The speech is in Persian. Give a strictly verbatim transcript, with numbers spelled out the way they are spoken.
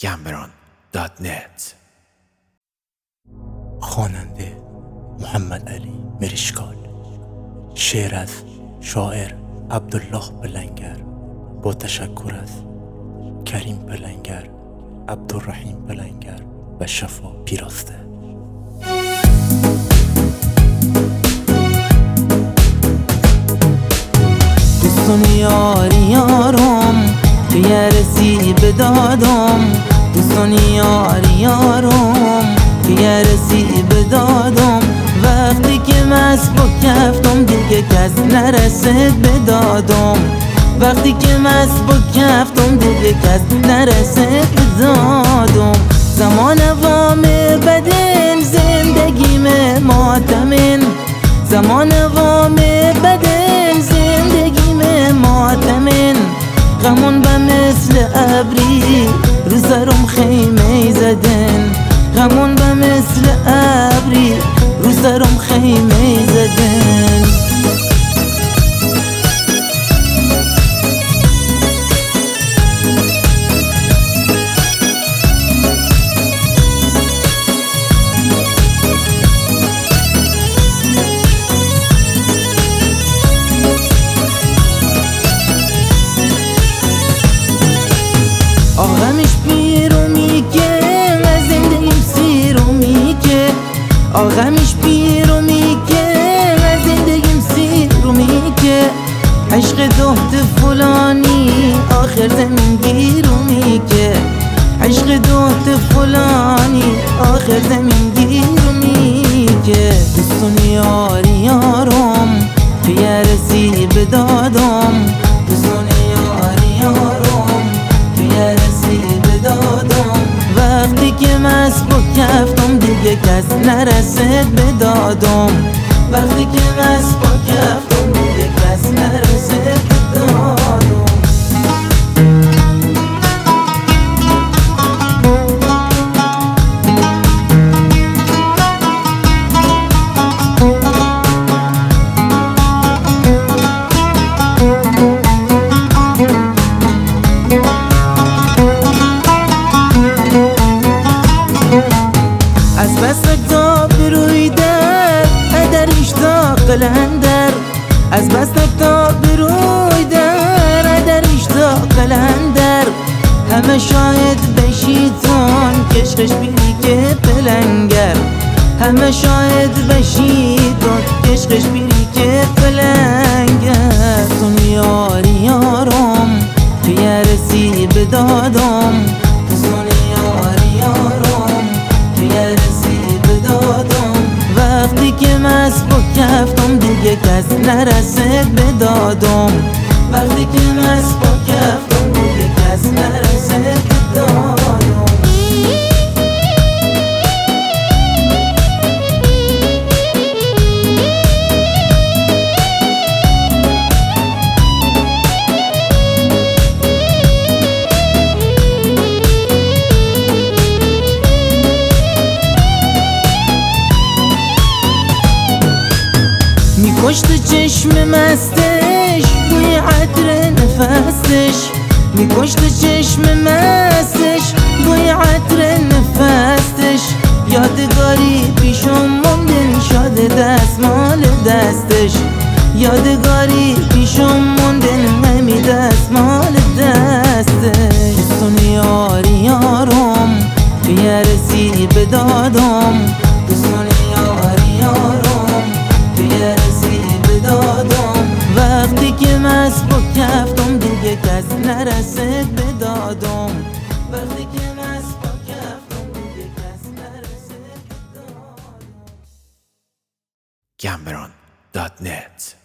گمبران دات نت. خواننده محمد علی مرشکال. شعر از شاعر عبدالله بلنگر با تشکر از کریم بلنگر، عبدالرحیم بلنگر و شفا پیراسته. دوستون یاری یارم که یه رسی بدادم، دوستون یاری یارم که یه رسی بدادم. وقتی که مست با کفتم دیگه کس نرسد بدادم، وقتی که مست با کفتم دیگه کس نرسد بدادم. زمان وام بدن زندگیم ماتمن، زمان وام بدن زندگیم ماتمن. غمون به مثل ابری رو سرم خیمه زدن، غمون به مثل ابری رو سرم خیمه زدن. آغمش پیرو میگه و زندگیم سیرو میگه، آغمش پیرو میگه و زندگیم سیرو میگه. عشق دهت فلانی آخر زمین گیرو میگه، عشق دهت فلانی آخر زمین گیرو میگه. دوستون یاری یارم که یه رسی بدادم، دوستون یاری یارم که یه رسی بدادم. وقتی که مست با کفتم دیگه کس نرسد بدادم، وقتی که مست با کفتم دیگه کس نرسد بدادم. از بس تا بروی در ادریش تا قلندر، از بس تا بروی در ادریش تا قلندر. همه شاید بشیدون کشکش بیری که پلنگر، همه شاید بشیدون کشکش بیری که پلنگر. تون یاری یارم که یه رسی بدادم، تون یاری یارم که یه رسی بدادم. وقتی که مست با کفتم دیگه کس نرسد بدادم، وقتی که مست با کفتم دیگه کس نرسد بدادم. میکشت چشم مستش بوی عطر نفسش، میکشت چشم مستش بوی عطر نفسش. یادگاری پیشم موندن شده دستمال دستش، یادگاری پیشم موندن همی دستمال دستش. دوستون یاری یارم که یه رسی بدادم، دوستون یاری یارم که یه رسی بدادم. وقتی که مست با کفتم دیگه کس نرسد بدادم، وقتی که مست با کفتم دیگه کس نرسد بدادم. گمبران دات نت.